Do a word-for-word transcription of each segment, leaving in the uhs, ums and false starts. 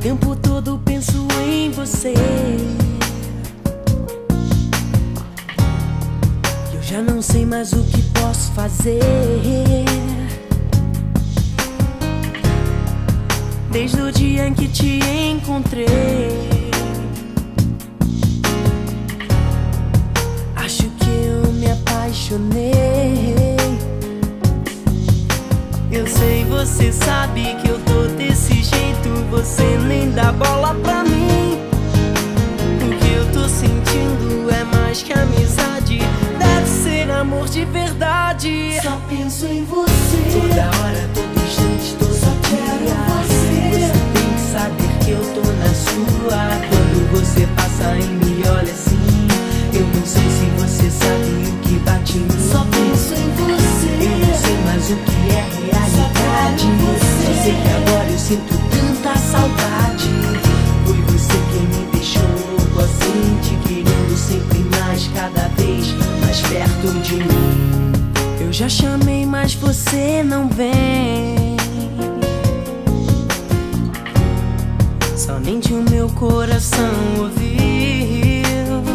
tempo todo penso em você. Eu já não sei mais o que posso fazer. Desde o dia em que te encontrei, acho que eu me apaixonei. Eu sei, você sabe que eu tô desse jeito, você nem dá bola pra mim. O que eu tô sentindo é mais que amizade, deve ser amor de verdade. Só penso em você, toda hora, todo instante, todo só quero dia. você. Você tem que saber que eu tô na sua. Quando você passa e me olha assim, eu não sei se você sabe o que bate em mim. Só penso em você, eu não sei mais o que é realidade. Só sei que agora eu sinto tanta saudade. Foi você quem me deixou louco assim, te querendo sempre mais, cada vez mais perto de mim. Eu já chamei, mas você não vem. Somente o meu coração ouviu.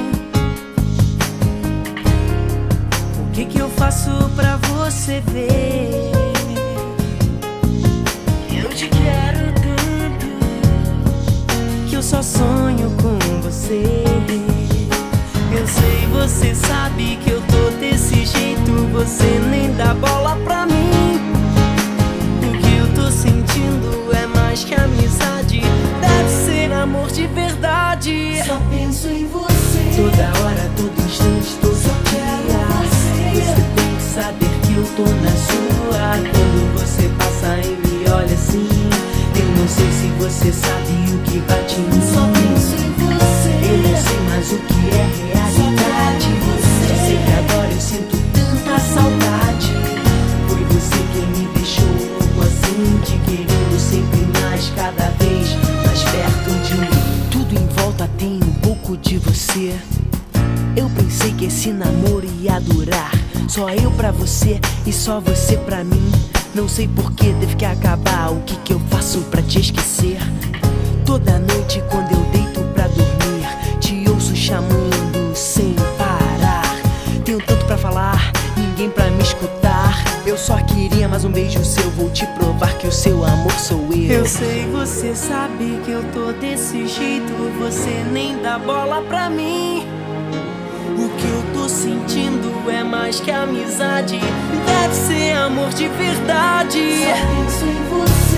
O que que eu faço pra você ver? Eu te quero tanto que eu só sonho com você. Eu sei, você sabe que eu tô desse jeito, você nem dá bola pra mim. O que eu tô sentindo é mais que amizade, deve ser amor de verdade. Só penso em você, toda hora, todo instante, todo só quero você. Você tem que saber que eu tô na sua. Quando você passa e me olha assim, eu não sei se você sabe o que bate em mim. Só penso em você, eu não sei mais o que é realidade. Só sei que agora eu sinto tanta saudade. Foi você quem me deixou louco assim, te querendo sempre mais, cada vez mais perto de mim. Tudo em volta tem um pouco de você. Eu pensei que esse namoro ia durar, só eu pra você e só você pra mim. Não sei por que teve que acabar, o que que eu faço pra te esquecer? Toda noite quando eu deito pra dormir, te ouço chamando sem parar. Tenho tanto pra falar, ninguém pra me escutar. Eu só queria mais um beijo seu, vou te provar que o seu amor sou eu. Eu sei, você sabe que eu tô desse jeito, você nem dá bola pra mim. O que eu tô sentindo é mais que amizade, deve ser amor de verdade. Só penso em você,